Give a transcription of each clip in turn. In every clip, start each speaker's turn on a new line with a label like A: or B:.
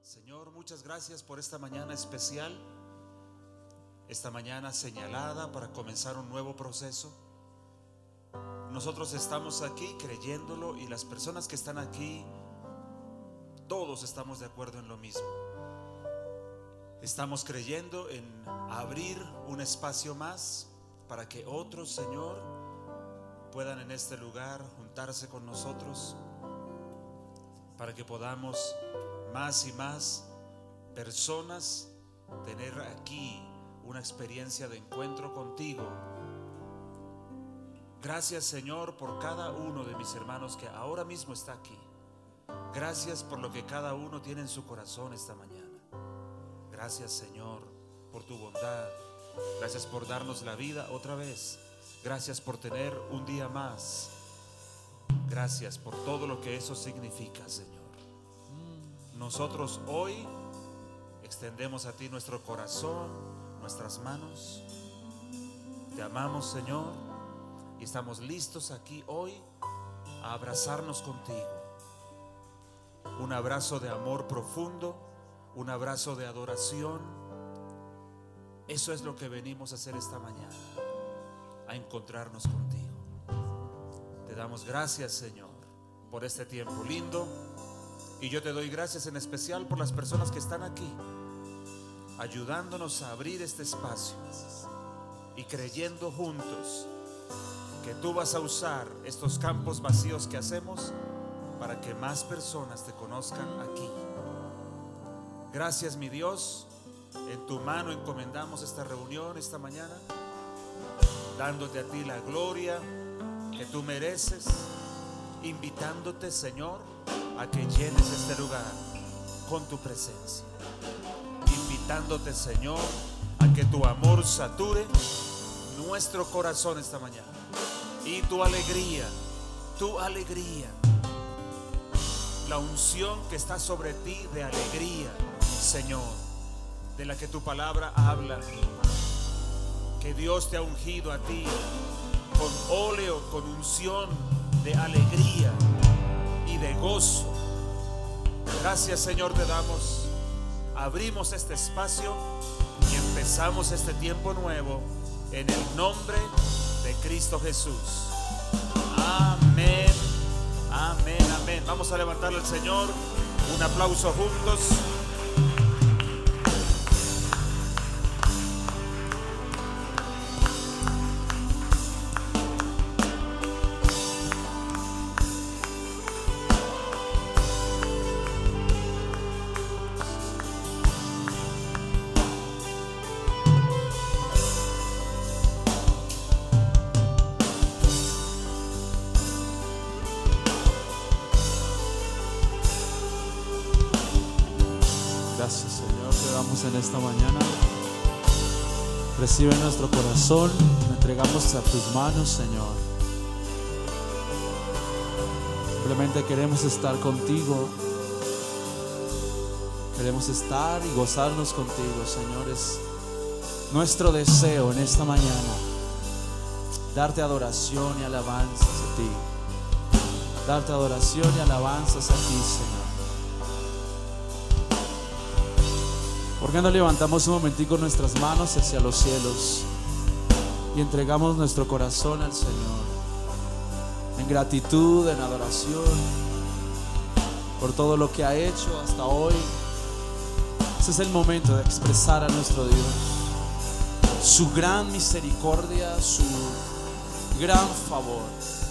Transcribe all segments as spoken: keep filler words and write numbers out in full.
A: Señor, muchas gracias por esta mañana especial, esta mañana señalada para comenzar un nuevo proceso. Nosotros estamos aquí creyéndolo y las personas que están aquí, todos estamos de acuerdo en lo mismo. Estamos creyendo en abrir un espacio más para que otros, Señor, puedan en este lugar juntarse con nosotros, para que podamos más y más personas tener aquí una experiencia de encuentro contigo. Gracias, Señor, por cada uno de mis hermanos que ahora mismo está aquí. Gracias por lo que cada uno tiene en su corazón esta mañana. Gracias, Señor, por tu bondad. Gracias por darnos la vida otra vez. Gracias por tener un día más. Gracias por todo lo que eso significa, Señor. Nosotros hoy extendemos a ti nuestro corazón, nuestras manos. Te amamos, Señor, y estamos listos aquí hoy a abrazarnos contigo. Un abrazo de amor profundo, un abrazo de adoración. Eso es lo que venimos a hacer esta mañana, a encontrarnos contigo. Te damos gracias, Señor, por este tiempo lindo. Y yo te doy gracias en especial por las personas que están aquí, ayudándonos a abrir este espacio y creyendo juntos que tú vas a usar estos campos vacíos que hacemos para que más personas te conozcan aquí. Gracias, mi Dios. En tu mano encomendamos esta reunión esta mañana, dándote a ti la gloria que tú mereces, invitándote, Señor, a que llenes este lugar con tu presencia, invitándote, Señor, a que tu amor sature nuestro corazón esta mañana, y tu alegría, tu alegría, la unción que está sobre ti de alegría, Señor, de la que tu palabra habla, que Dios te ha ungido a ti con óleo, con unción de alegría y de gozo. Gracias, Señor, te damos. Abrimos este espacio y empezamos este tiempo nuevo en el nombre de Cristo Jesús. Amén, amén, amén. Vamos a levantarle al Señor un aplauso juntos.
B: Gracias, Señor, te damos en esta mañana. Recibe nuestro corazón, lo entregamos a tus manos, Señor. Simplemente queremos estar contigo. Queremos estar y gozarnos contigo, Señor. Es nuestro deseo en esta mañana darte adoración y alabanzas a ti. Darte adoración y alabanzas a ti, Señor. ¿Por qué no levantamos un momentico nuestras manos hacia los cielos y entregamos nuestro corazón al Señor en gratitud, en adoración por todo lo que ha hecho hasta hoy? Ese es el momento de expresar a nuestro Dios su gran misericordia, su gran favor,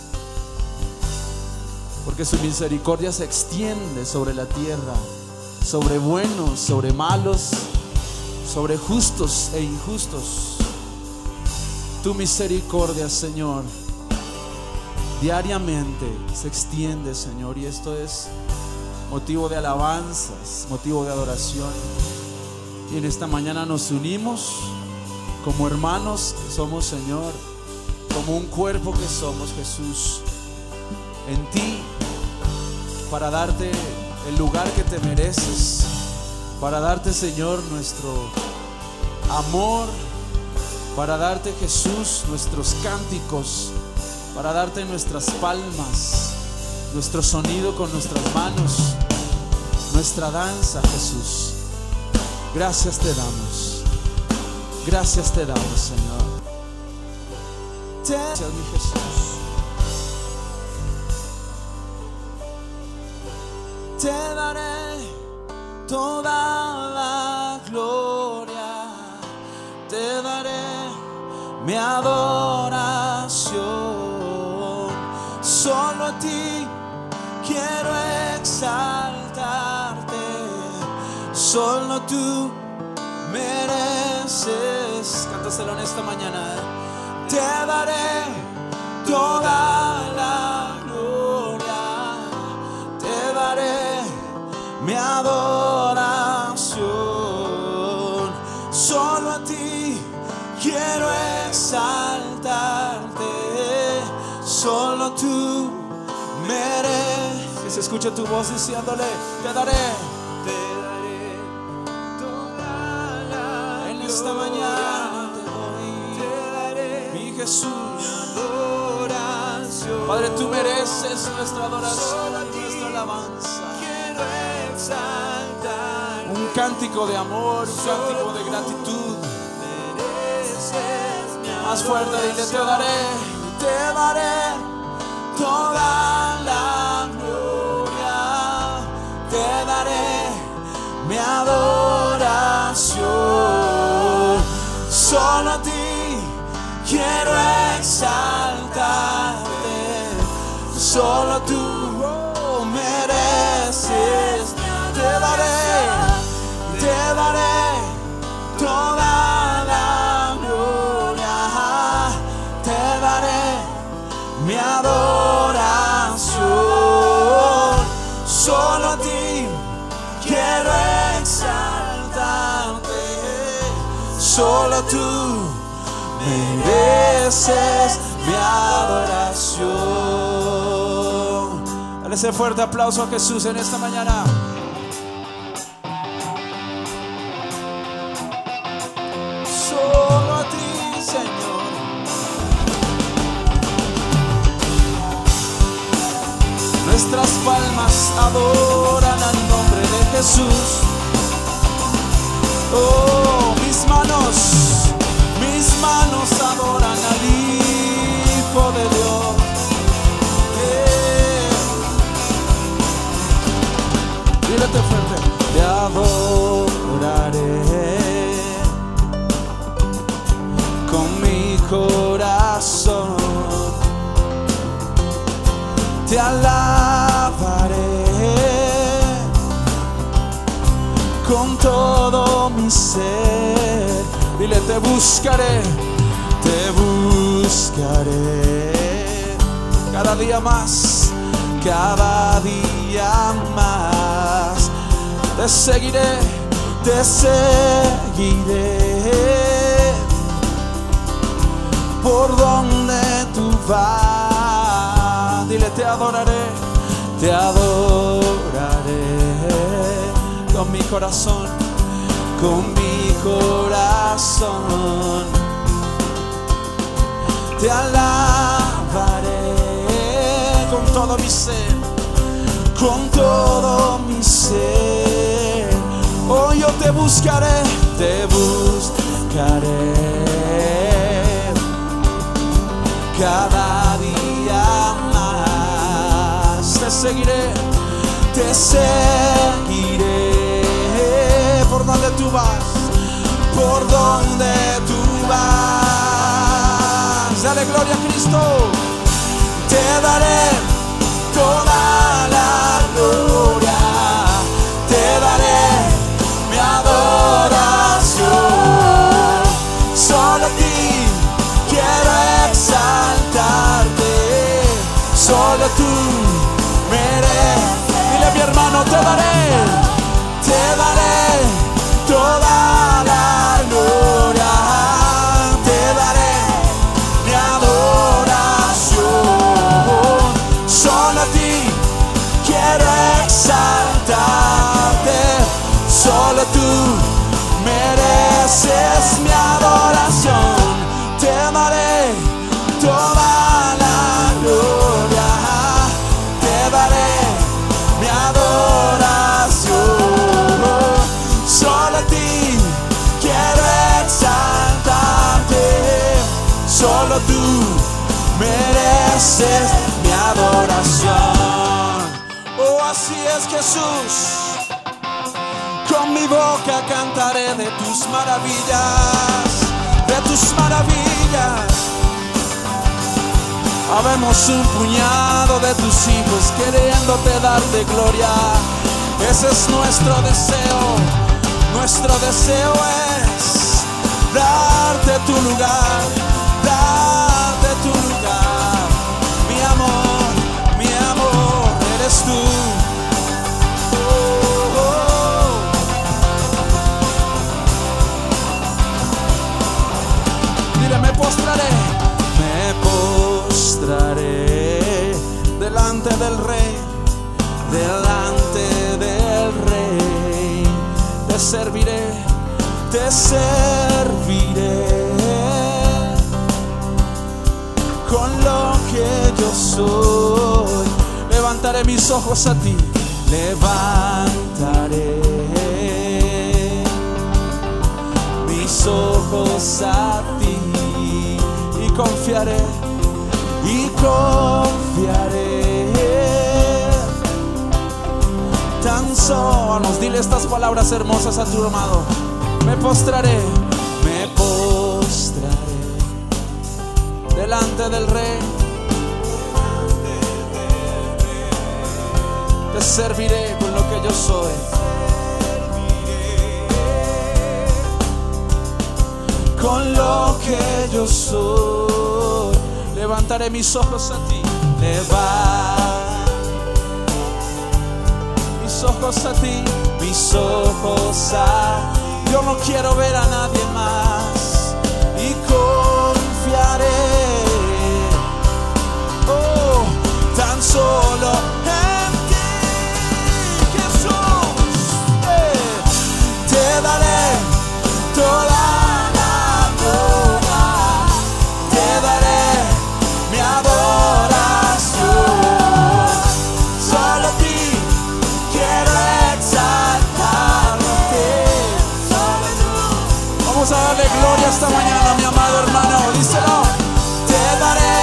B: porque su misericordia se extiende sobre la tierra, sobre buenos, sobre malos, sobre justos e injustos. Tu misericordia, Señor, diariamente se extiende, Señor, y esto es motivo de alabanzas, motivo de adoración. Y en esta mañana nos unimos como hermanos que somos, Señor, como un cuerpo que somos, Jesús, en ti, para darte el lugar que te mereces, para darte, Señor, nuestro amor, para darte, Jesús, nuestros cánticos, para darte nuestras palmas, nuestro sonido con nuestras manos, nuestra danza, Jesús. Gracias te damos. Gracias te damos, Señor. Gracias, mi Jesús. Te daré toda la gloria, te daré mi adoración. Solo a ti quiero exaltarte, solo tú mereces. Cántaselo en esta mañana. Te daré toda la gloria, te daré mi adoración. Solo a ti quiero exaltarte, solo tú mereces. Que se escuche tu voz diciéndole: te daré, te daré toda la en gloria. Esta mañana te doy, te daré mi Jesús, adoración. Padre, tú mereces nuestra adoración y nuestra alabanza. Quiero exaltar un cántico de amor, un cántico de gratitud. Más fuerte, dile: te daré, te daré toda la gloria, te daré mi adoración. Solo a ti quiero exaltarte, solo tú oh, mereces. Te daré, te daré toda la gloria, te daré mi adoración. Solo a ti quiero exaltarte, solo tú mereces mi adoración. Dale ese fuerte aplauso a Jesús en esta mañana. Solo a ti, Señor. Nuestras palmas adoran al nombre de Jesús. Oh, mis manos, mis manos adoran al Hijo de Dios. Eh. Dírete fuerte: te adoraré con mi corazón, te alabaré con todo mi ser. Dile: te buscaré, te buscaré cada día más, cada día más. Te seguiré, te seguiré por donde tú vas. Dile: te adoraré, te adoraré con mi corazón, con mi corazón. Te alabaré con todo mi ser, con todo mi ser. Oh, yo te buscaré, te buscaré cada día más. Te seguiré, te seguiré por donde tú vas, por donde tú vas. Dale gloria a Cristo. Te daré toda la gloria, te daré mi adoración. Solo a ti quiero exaltarte, solo tú mereces. Dile a mi hermano: te daré, te daré toda la gloria, te daré mi adoración. Solo a ti quiero exaltarte, solo tú mereces mi adoración. Te daré toda la gloria, te daré mi adoración. mereces mi adoración. Oh, así es, Jesús. Con mi boca cantaré de tus maravillas, de tus maravillas. Habemos un puñado de tus hijos queriéndote darte gloria. Ese es nuestro deseo. Nuestro deseo es darte tu lugar, darte tu lugar. Mi amor, mi amor, eres tú. Oh, oh. Dile, me postraré, me postraré delante del Rey, delante del Rey. Te serviré, te serviré con lo que yo soy. Levantaré mis ojos a ti, levantaré mis ojos a ti y confiaré, y confiaré. Tan solo, dile estas palabras hermosas a tu amado. Me postraré, me postraré delante del Rey, te serviré con lo que yo soy. Con lo que yo soy, levantaré mis ojos a ti, levantaré mis ojos a ti, mis ojos a ti. Yo no quiero ver a nadie más y confiaré, oh, tan solo en ti, Jesús. Eh, te daré toda la gloria, te daré mi adoración. Solo a ti quiero exaltarte. Vamos a darle gloria esta mañana, mi amado hermano. Díselo. Te daré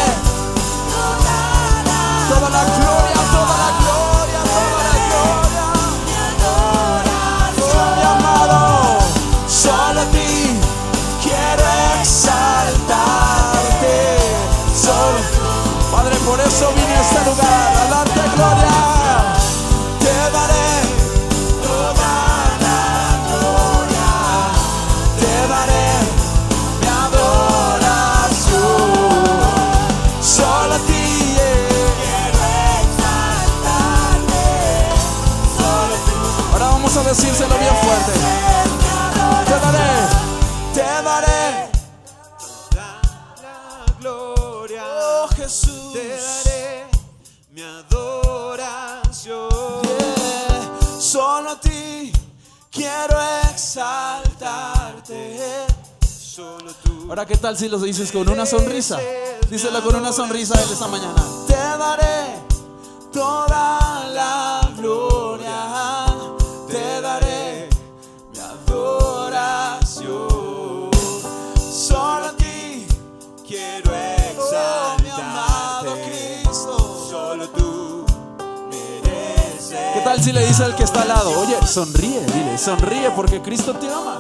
B: toda la gloria, toda la gloria, toda la gloria. Oh, mi amado, solo a ti quiero exaltarte. Solo, Padre, por eso vine a este lugar a darte gloria. Te daré toda la gloria, te daré mi adoración. Solo a ti, yeah. Quiero exaltarte. Solo tú. Ahora vamos a decírselo bien fuerte. Te daré, te daré la gloria. Oh, Jesús, te daré mi adoración. Yeah. Solo a ti quiero exaltarte. Solo tú. Ahora, ¿qué tal si lo dices con una sonrisa? Díselo con una sonrisa él esta mañana. Te daré toda la gloria, te daré mi adoración. Solo a ti quiero exaltarte. Oh, mi amado Cristo. Solo tú mereces. ¿Qué tal si le dice al que está al lado? Oye, sonríe, dile, sonríe porque Cristo te ama.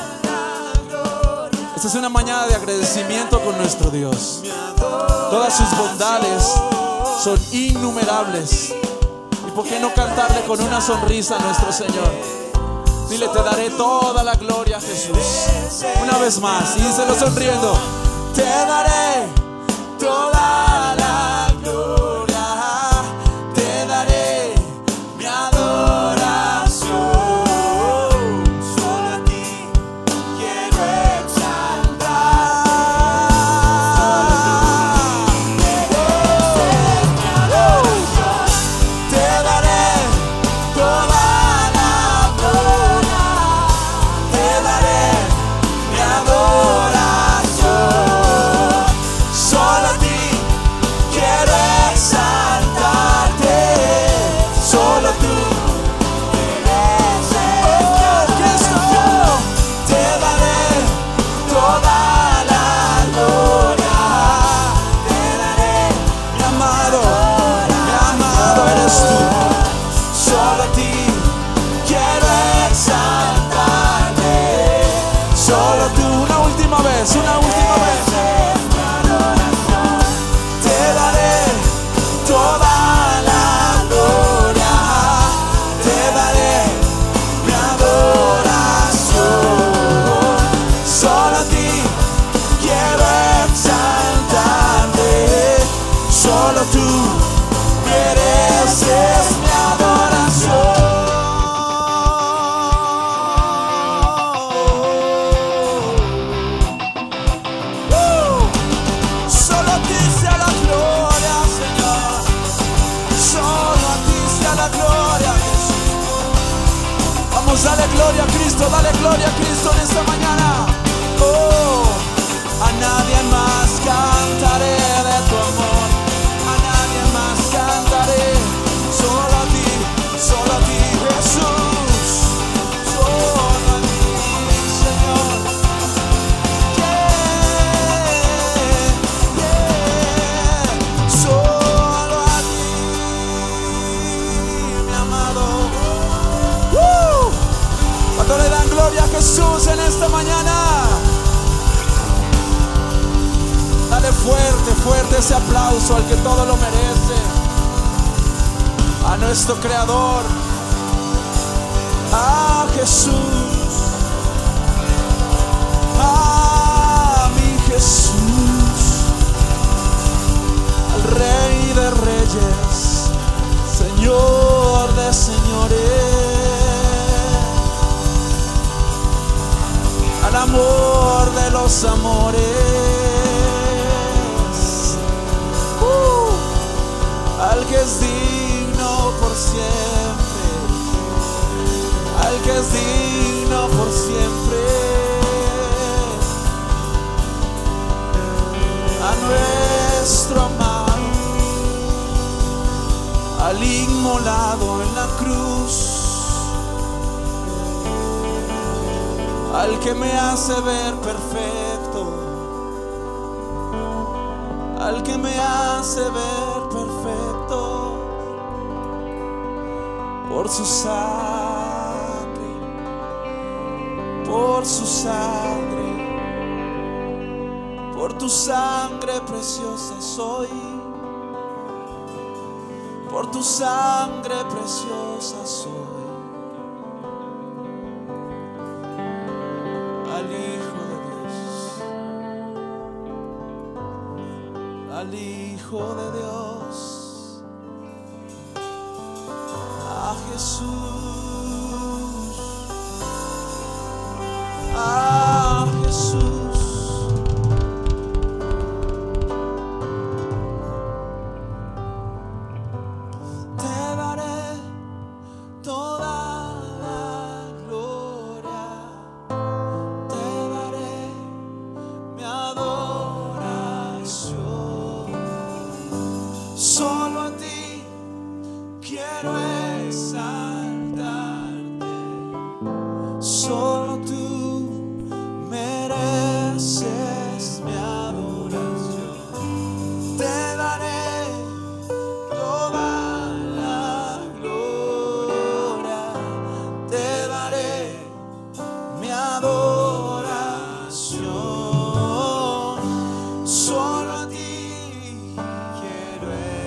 B: Esta es una mañana de agradecimiento con nuestro Dios. Todas sus bondades son innumerables. ¿Y por qué no cantarle con una sonrisa a nuestro Señor? Dile, te daré toda la gloria, Jesús. Una vez más, y díselo sonriendo. Te daré toda la gloria, te daré mi adoración. Solo a ti quiero exaltar. Te daré toda la gloria, te daré mi adoración. Solo a ti gloria a Cristo, dale gloria a Cristo en esta mañana. Oh, a nadie más cantaré de tu amor, a nadie más cantaré, solo a ti, solo a ti, Jesús, solo a ti, Señor. Yeah, yeah, solo a ti, mi amado. ¡Woo! Cuando le dan gloria a Jesús en esta mañana, dale fuerte, fuerte ese aplauso al que todo lo merece, a nuestro Creador, a Jesús, a mi Jesús, al Rey de Reyes, Señor de señores, al amor de los amores, uh, al que es digno por siempre, al que es digno por siempre, a nuestro amado, al inmolado en la cruz, al que me hace ver perfecto, al que me hace ver perfecto, por su sangre, por su sangre, por tu sangre preciosa soy, por tu sangre preciosa soy. Al Hijo de Dios, al Hijo de Dios, a Jesús, a Jesús. Te daré toda la gloria, te daré mi adoración. Solo a ti quiero exaltarte, solo tú mereces mi adoración. Te daré toda la gloria, te daré mi adoración. Solo a ti quiero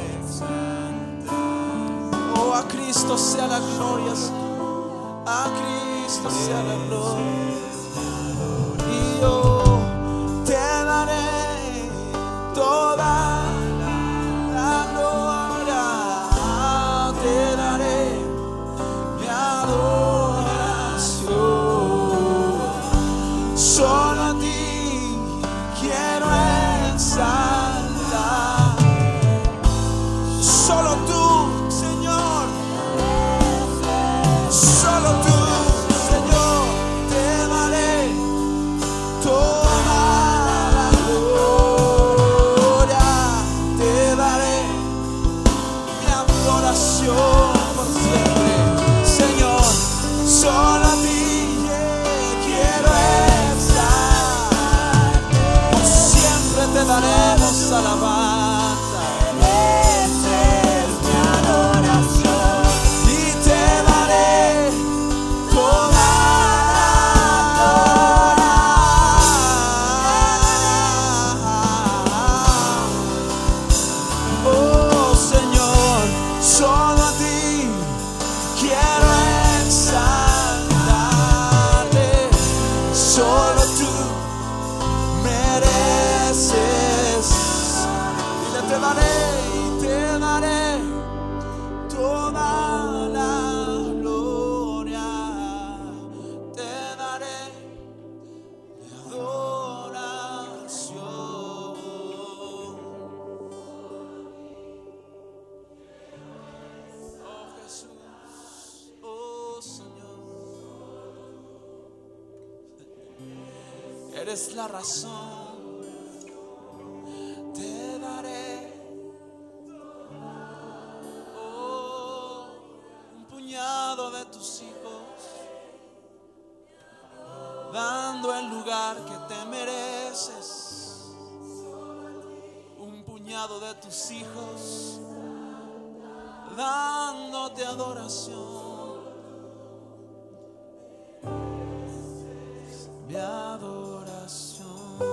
B: exaltar. Oh, a Cristo sea la gloria, a Cristo sea la gloria. Y yo te daré toda la gloria, te daré mi adoración. Solo a ti quiero exaltar, solo tú, Señor, solo tú, Señor, te daré Eres la razón. Te daré oh, un puñado de tus hijos, dando el lugar que te mereces. Un puñado de tus hijos, dándote adoración. Mi adoración,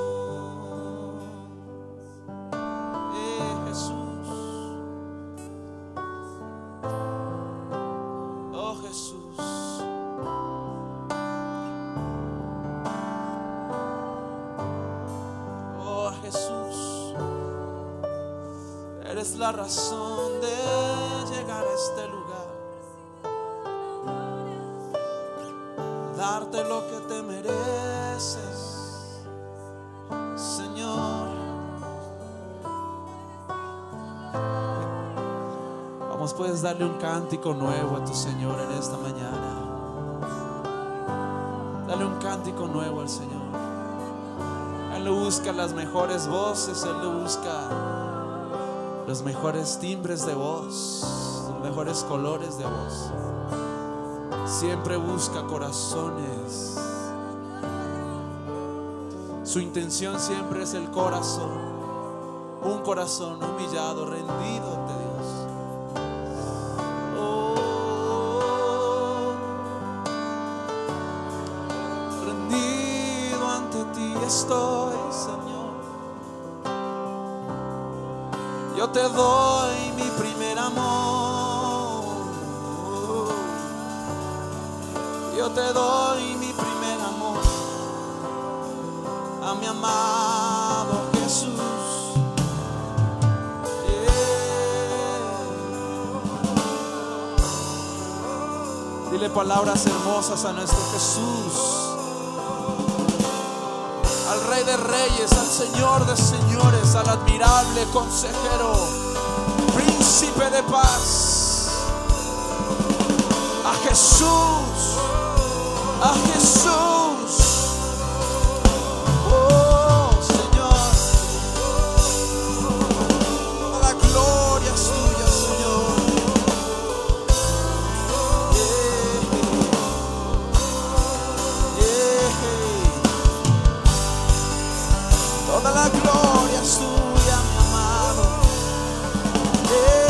B: eh, Jesús, oh Jesús, oh Jesús, eres la razón de llegar a este lugar, darte lo que te mereces, Señor. Vamos, puedes darle un cántico nuevo a tu Señor en esta mañana. Dale un cántico nuevo al Señor. Él no busca las mejores voces, Él no busca los mejores timbres de voz, los mejores colores de voz. Siempre busca corazones. Su intención siempre es el corazón. Un corazón humillado, rendido ante Dios. Oh, rendido ante ti estoy, Señor. Yo te doy mi primer amor. Yo te doy mi primer amor, a mi amado Jesús. Yeah. Dile palabras hermosas a nuestro Jesús, al Rey de Reyes, al Señor de Señores, al admirable consejero, príncipe de paz, a Jesús. A Jesús, oh Señor, toda la gloria es tuya, Señor. Yeah, yeah. Toda la gloria es tuya, mi amado. Yeah.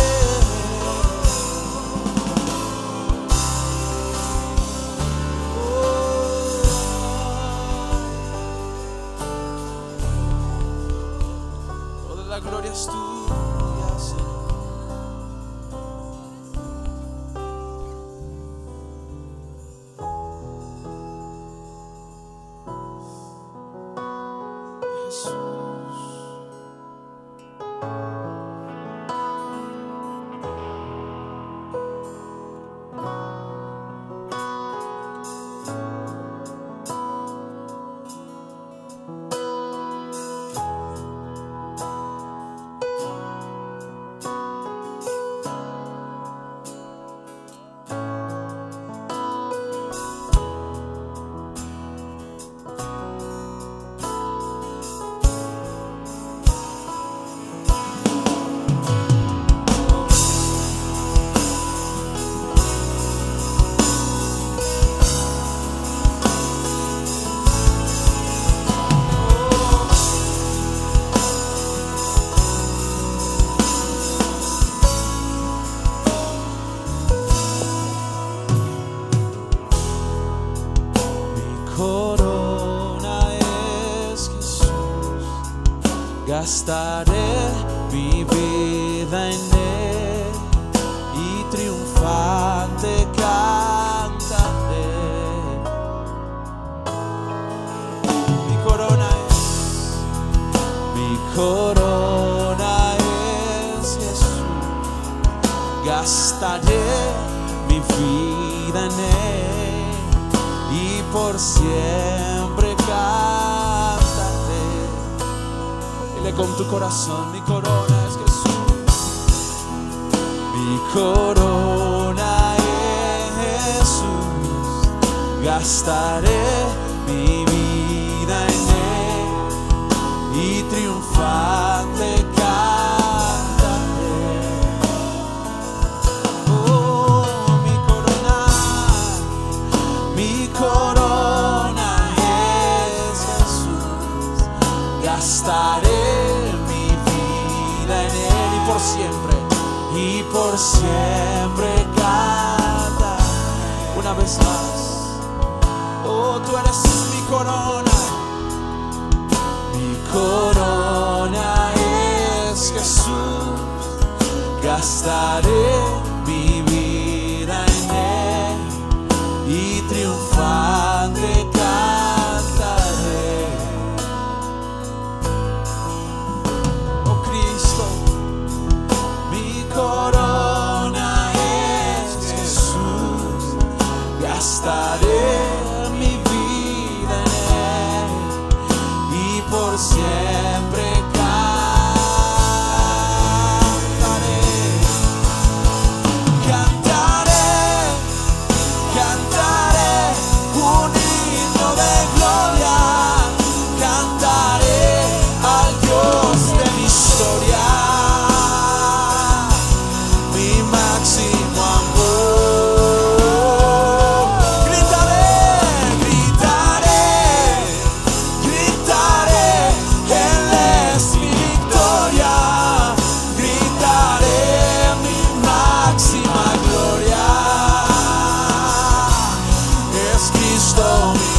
B: La gloria es tuya, Señor. Jesús. Gastaré mi vida en Él y triunfante cantaré. Mi corona es, mi corona es Jesús. Gastaré mi vida en Él y por siempre cantaré. Dile con tu corazón, mi corona es Jesús. Mi corona es Jesús. Gastaré mi vida en Mi corona es Jesús, gastaré mi vida en Él y por siempre, y por siempre cantaré. Una vez más, oh, tú eres mi corona, mi corona es Jesús, gastaré mi vida en Él y triunfante cantaré. Oh Cristo, mi corona es Jesús, gastaré mi vida en Él y por siempre cantaré. Cantaré, cantaré un himno de gloria, cantaré al Dios de mi historia, mi máximo amor. Gritaré, gritaré, gritaré, Él es mi victoria, gritaré mi máxima gloria. Es Cristo mi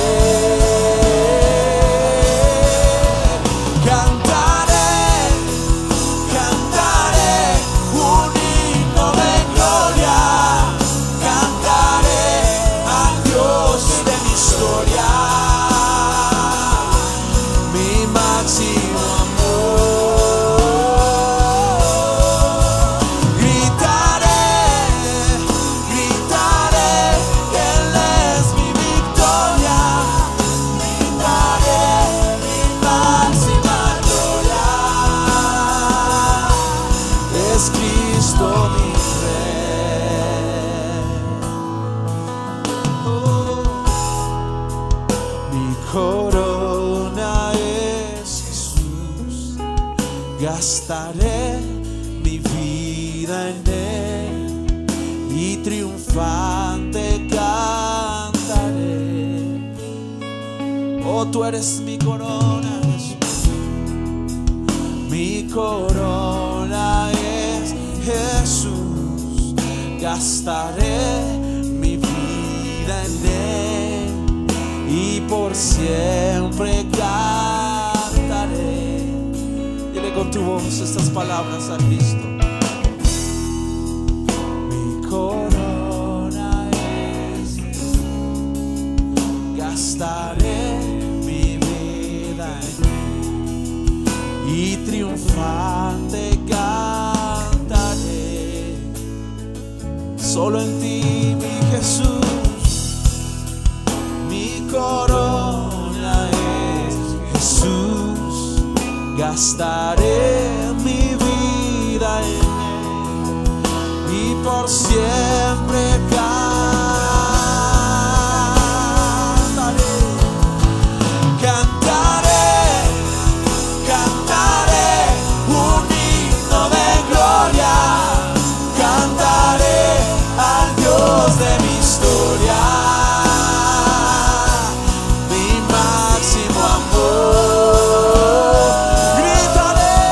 B: Rey. Cantaré, cantaré un himno de gloria, cantaré al Dios de mi historia, mi máximo amor. Gritaré, gritaré, Él es mi victoria, gritaré mi máxima gloria. Es Cristo mi Rey. Oh, mi corona es Jesús, gastaré mi vida en Él y triunfante cantaré. Oh, tú eres mi corona, Jesús. Mi corona es Jesús, gastaré mi vida en Él y por siempre cantaré. Dile con tu voz estas palabras a Cristo. Mi corona es Jesús, gastaré mi vida en Él y triunfante cantaré. Solo en ti, mi Jesús, mi corona es Jesús, gastaré mi vida en Él y por siempre cantaré. Cantaré, cantaré un himno de gloria, cantaré al Dios de mi historia, mi máximo amor. Gritaré,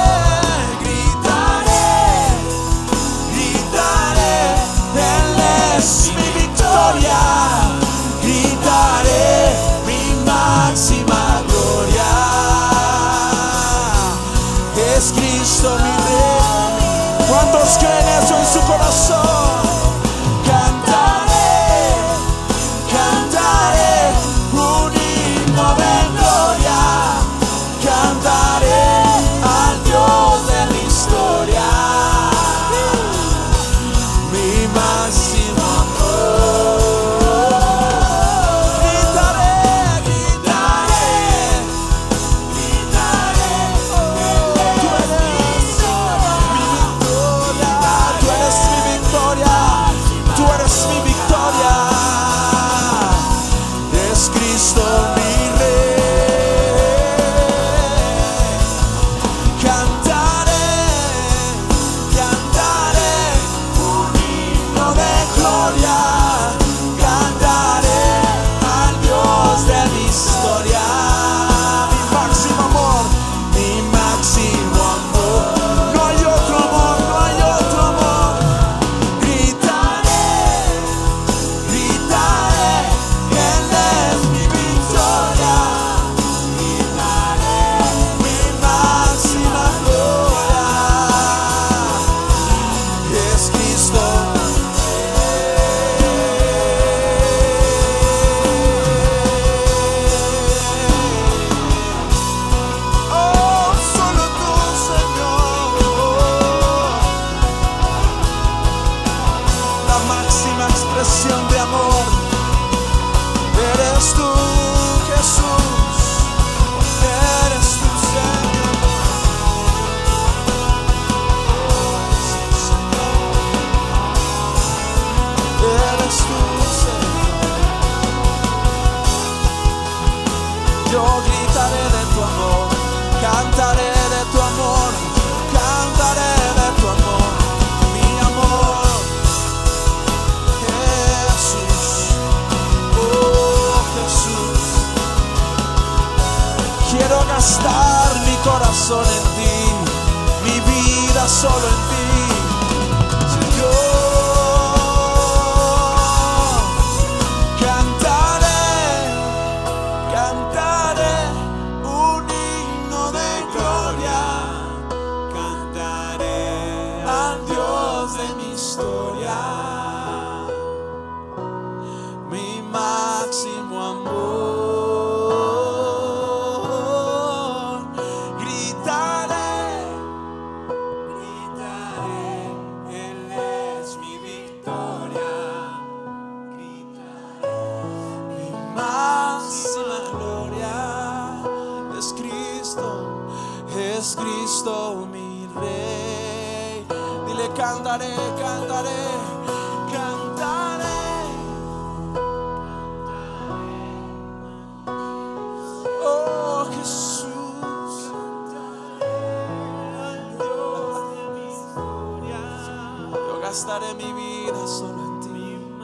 B: cantaré de tu amor, cantaré de tu amor, cantaré de tu amor, mi amor, Jesús, oh Jesús. Quiero gastar mi corazón en ti, mi vida solo en ti, Señor. Cantaré, cantaré un himno de gloria, cantaré al Dios de mi historia, mi máximo amor. Es Cristo mi Rey. Dile cantaré, cantaré, cantaré. Oh Jesús, yo gastaré mi vida solo en ti.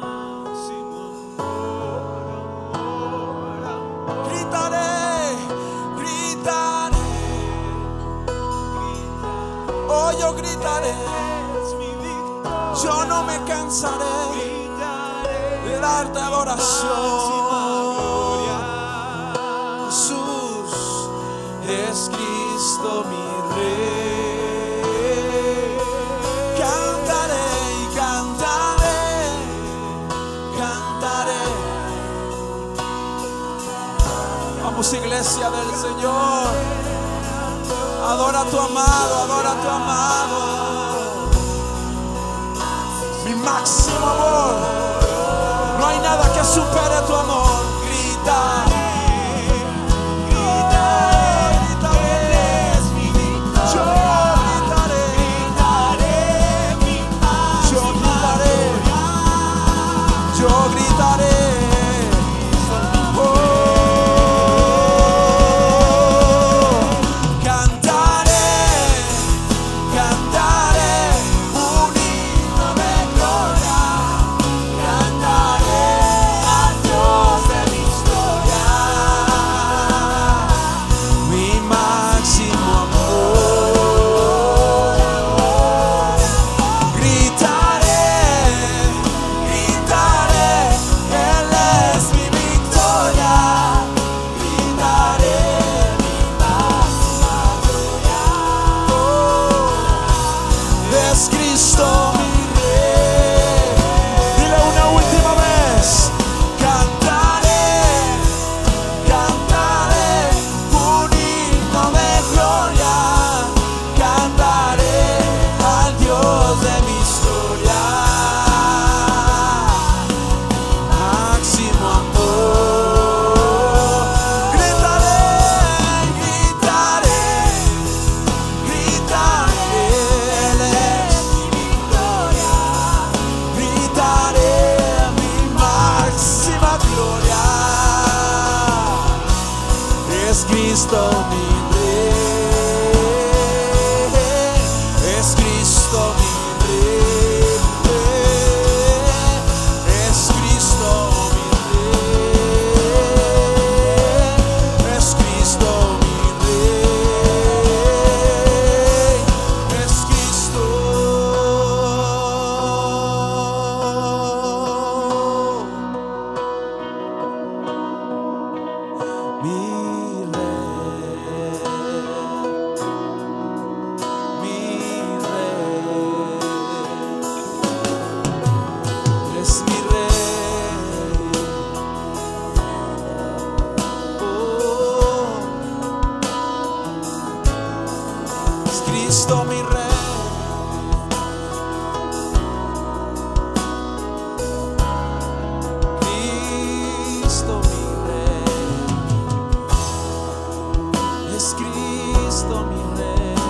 B: Gritaré, gritaré. Oh, yo gritaré, yo no me cansaré de darte adoración. Jesús es Cristo mi Rey. Cantaré y cantaré, cantaré. Vamos, iglesia del Señor. Adora a tu amado, adora a tu amado. Mi máximo amor. No hay nada que supere tu amor. Grita, grita, gritaré. Es mi victoria. Yo gritaré, gritaré mi máximo. Yo gritaré, yo gritaré. Es Cristo mi Rey, es Cristo mi Rey, es Cristo mi Rey, es Cristo mi Rey, es Cristo mi Cristo mi Rey, Cristo mi Rey, es Cristo mi Rey.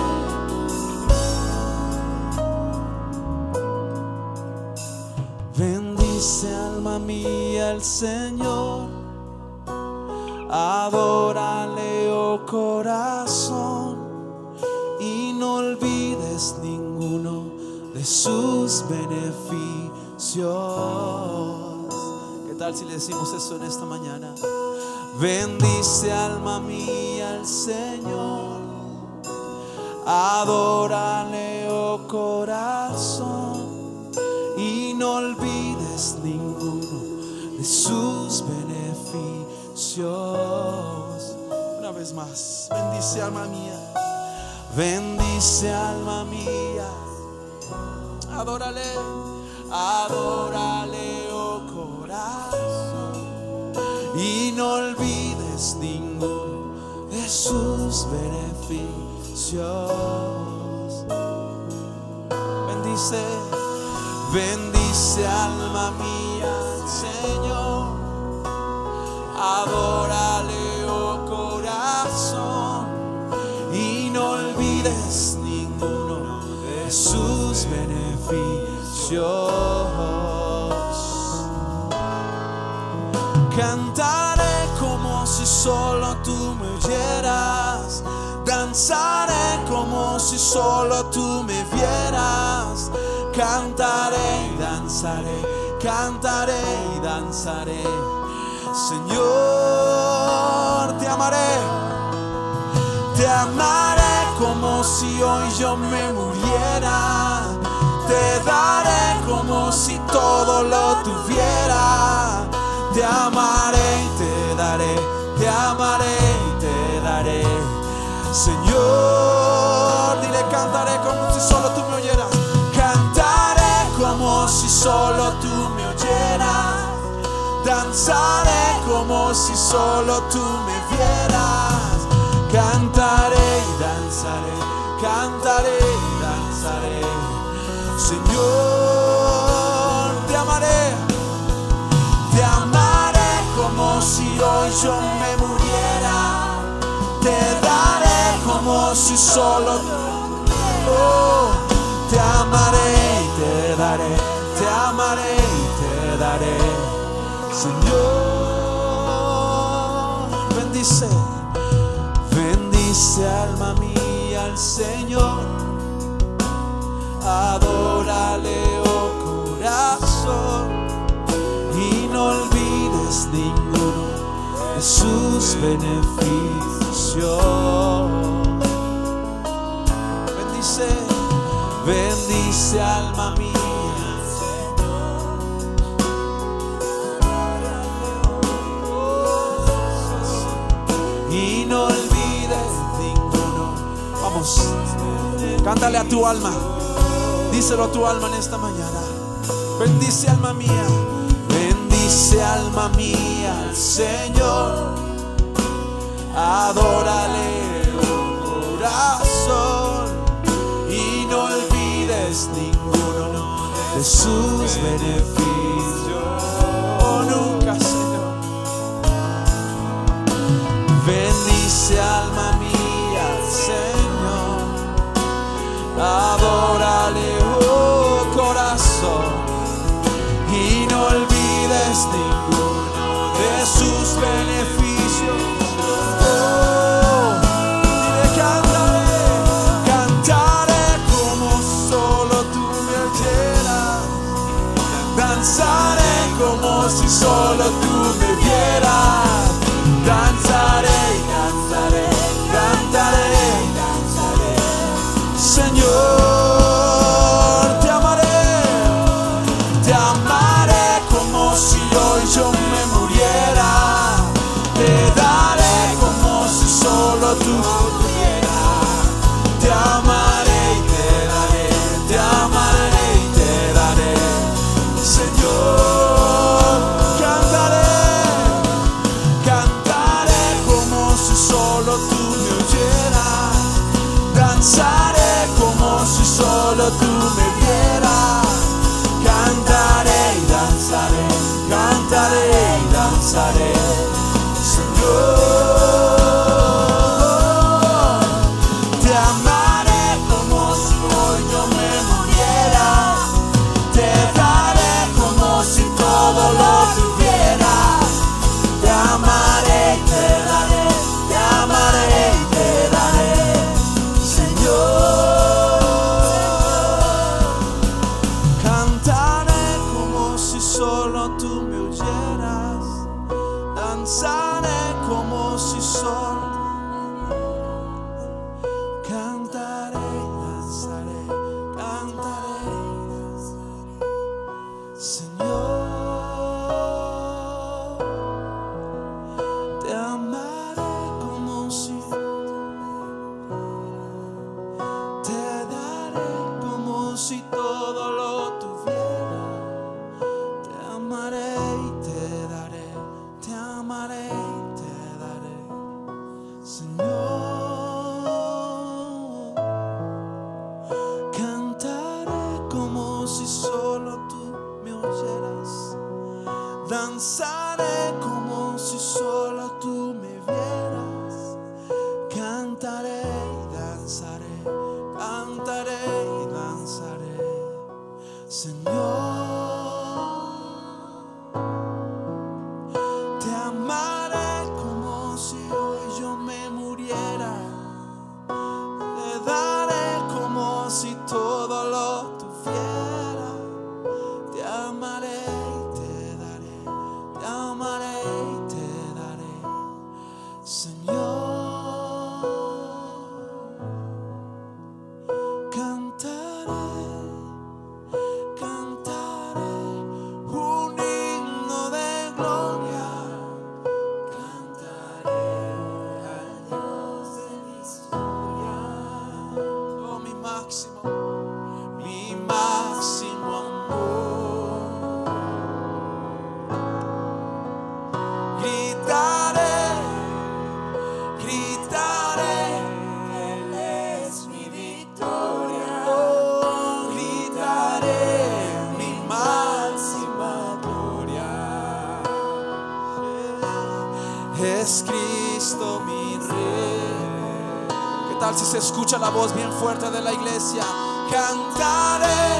B: Bendice alma mía al Señor, adórale hoy oh corazón, y no olvides ninguno de sus beneficios. ¿Qué tal si le decimos eso en esta mañana? Bendice alma mía al Señor, adórale, oh corazón, y no olvides ninguno de sus beneficios. Una vez más, bendice alma mía, bendice alma mía, adórale, adórale, oh corazón, y no olvides ninguno de sus beneficios. Bendice, bendice alma mía al Señor, adórale, oh corazón, y no olvides ninguno de sus beneficios. Cantaré como si solo tú me oyeras, danzaré como si solo tú me vieras. Cantaré y danzaré, cantaré y danzaré. Señor, te amaré, te amaré como si hoy yo me muriera. Te daré como si todo lo tuviera. Te amaré y te daré, te amaré y te daré. Señor, dile, cantaré como si solo tú me oyeras. Cantaré como si solo tú me oyeras. Danzaré como si solo tú me vieras. Cantaré y danzaré, cantaré y danzaré. Señor, te amaré, te amaré como si hoy yo me muriera. Te daré como si solo oh, te amaré y te daré, te amaré y te daré. Señor, bendice, bendice alma mía al Señor, adórale, oh corazón, y no olvides ninguno de sus beneficios. Bendice, bendice alma mía, y no olvides ninguno. Vamos, cántale a tu alma, díselo a tu alma en esta mañana. Bendice alma mía, bendice alma mía al Señor, adórale, oh corazón, y no olvides ninguno de sus beneficios. Oh, nunca, Señor. Bendice alma mía al Señor, adórale, oh corazón, y no olvides ninguno de sus beneficios. Oh, dile, cantaré, cantaré como solo tú me oyeras. Danzaré como si solo tú me vieras. Danzaré, danzaré, cantaré, danzaré. Señor, te amaré, te amaré como si hoy yo me muriera. Te daré como si solo tú pudieras. Te amaré y te daré, te amaré y te daré. Señor, cantaré, cantaré como si solo tú me oyeras. Danzaré como si solo tú me vieras. Cantaré y danzaré, cantaré y danzaré. Señor, te amaré como si hoy yo me muriera. Te daré como si todo lo tuviera. Te amaré y te daré, te amaré. danzaré como si solo cantaré, danzaré, cantaré, Señor, te amaré como si te daré como si todo lo tuviera. Te amaré y te daré, te amaré y te daré, Señor. Cantaré como si solo tú me oyeras, danzaré como si solo tú me vieras. Cantaré y danzaré, cantaré y danzaré, Señor. Te amaré como si hoy yo me muriera. Te daré como si todo lo tuviera. Te amaré y te daré, te amaré y te daré, Señor. Cantaré, cantaré un himno de gloria. Cantaré al Dios de mi historia. Oh, mi máximo, mi máximo amor. Gritaré, gritaré, Él es mi victoria. Oh, gritaré mi máxima gloria. Es Cristo mi Rey. ¿Qué tal si se escucha la voz bien fuerte de la iglesia? Cantaré,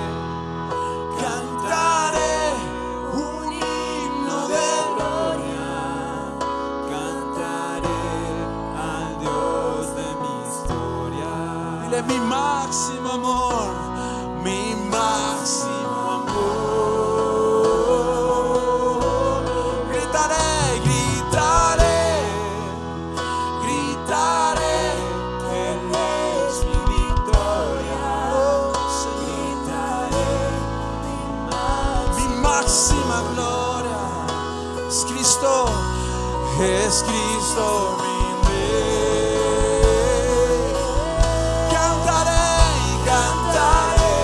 B: cantaré un himno de gloria. Cantaré al Dios de mi historia. Dile: mi máximo amor, mi máximo amor. Gritaré, gritaré, gritaré, Él es mi victoria. Oh, gritaré mi máxima gloria. Es Cristo, es Cristo mi Rey. Cantaré y cantaré,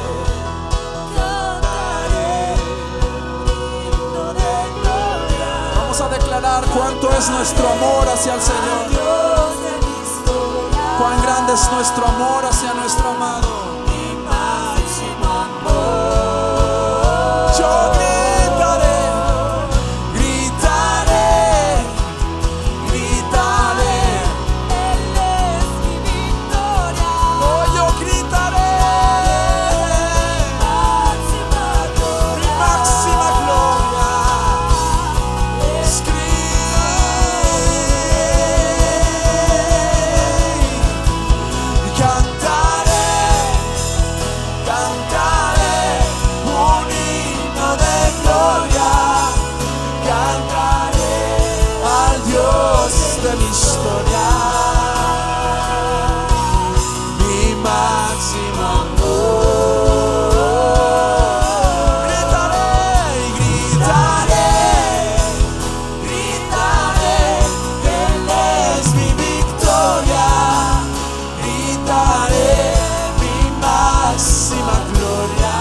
B: cantaré himno de gloria. Vamos a declarar cuánto es nuestro amor hacia el Señor. Dios de mi historia. Cuán grande es nuestro amor hacia nuestro amado. Mi máximo amor. Yo gritaré, gritaré, gritaré. Él es mi victoria. Oh, yo gritaré. Mi máxima gloria. Es cantaré, cantaré un himno de gloria. Cantaré al Dios de mi historia. Mi máximo amor. Gritaré y gritaré, gritaré, Él es mi victoria. Gritaré mi máxima gloria.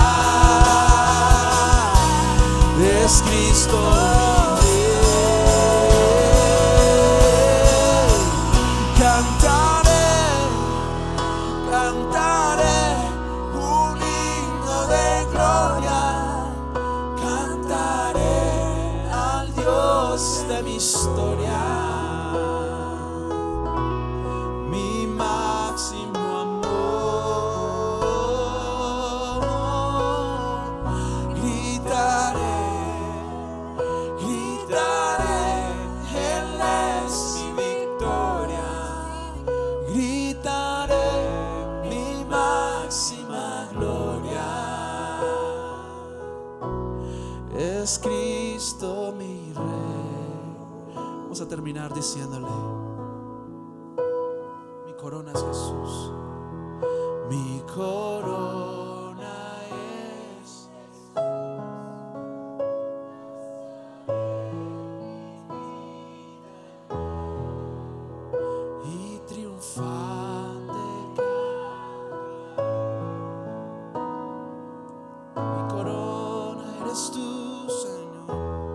B: Es Cristo mi Rey. Cantaré, cantaré un himno de gloria. Cantaré al Dios de mi historia. Mi máximo amor. Gritaré, gritaré, Él es mi victoria. Gritaré mi máxima gloria. Es Cristo mi Rey. Vamos a terminar diciéndole: mi corona es Jesús. Mi corona es y triunfante mi corona eres tú, Señor.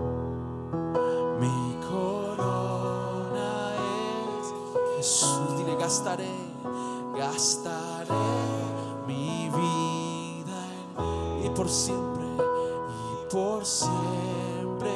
B: Mi corona es Jesús. Dile: gastaré, gastaré mi vida en, y por siempre, y por siempre.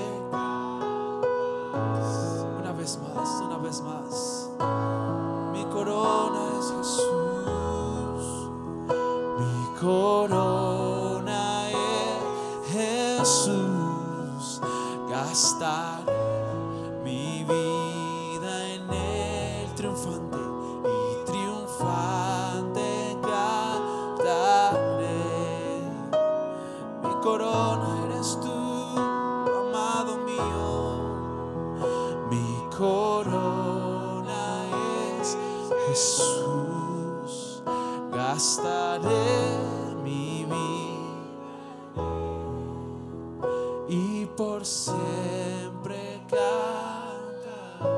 B: Una vez más, una vez más. Mi corona es Jesús. Mi corona es Jesús. Gastaré mi vida en el triunfante y triunfante cantaré. Mi corona eres tú, amado mío. Mi corona es Jesús. Gastaré mi vida y por siempre cantaré.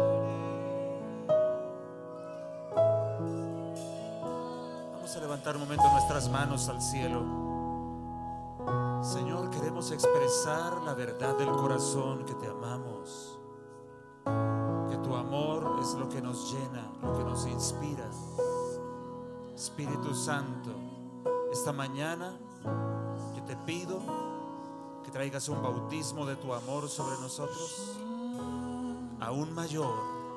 A: Vamos a levantar un momento nuestras manos al cielo. Señor, queremos expresar la verdad del corazón, que te amamos, que tu amor es lo que nos llena, lo que nos inspira. Espíritu Santo, esta mañana yo te pido que traigas un bautismo de tu amor sobre nosotros, aún mayor,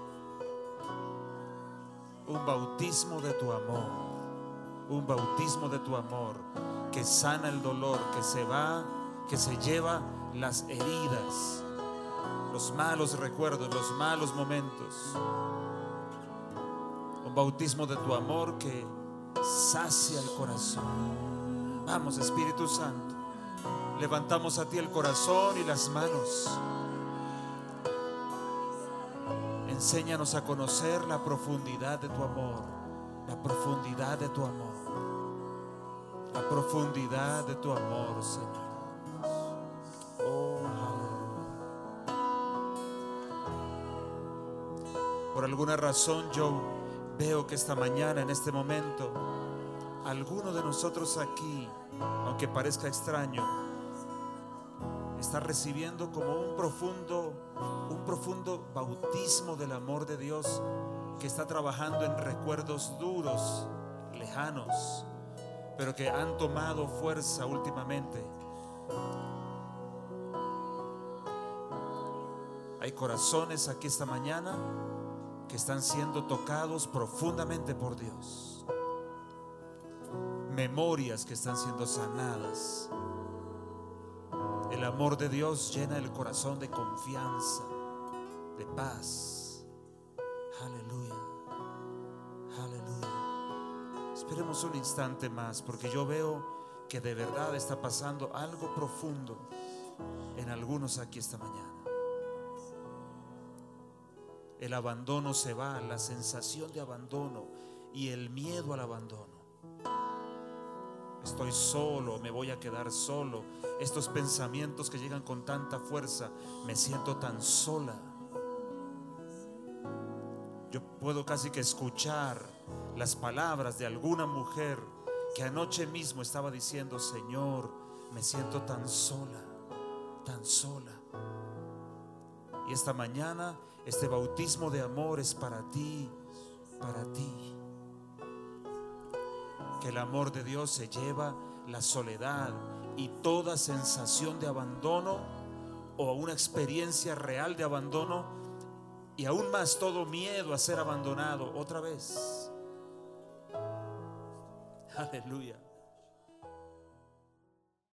A: un bautismo de tu amor, un bautismo de tu amor que sana el dolor, que se va, que se lleva las heridas, los malos recuerdos, los malos momentos. Un bautismo de tu amor que sacia el corazón. Vamos, Espíritu Santo, levantamos a ti el corazón y las manos. Enséñanos a conocer la profundidad de tu amor, la profundidad de tu amor, la profundidad de tu amor, Señor. Oh, por alguna razón yo veo que esta mañana, en este momento, alguno de nosotros aquí, aunque parezca extraño, está recibiendo como un profundo, un profundo bautismo del amor de Dios, que está trabajando en recuerdos duros, lejanos, pero que han tomado fuerza últimamente. Hay corazones aquí esta mañana que están siendo tocados profundamente por Dios. Memorias que están siendo sanadas. El amor de Dios llena el corazón de confianza, de paz. Aleluya, aleluya. Esperemos un instante más, porque yo veo que de verdad está pasando algo profundo en algunos aquí esta mañana. El abandono se va, la sensación de abandono y el miedo al abandono. Estoy solo, me voy a quedar solo. Estos pensamientos que llegan con tanta fuerza, me siento tan sola. Yo puedo casi que escuchar las palabras de alguna mujer que anoche mismo estaba diciendo: Señor, me siento tan sola, tan sola. Y esta mañana este bautismo de amor es para ti, para ti. Que el amor de Dios se lleva la soledad y toda sensación de abandono o una experiencia real de abandono, y aún más todo miedo a ser abandonado otra vez. Aleluya.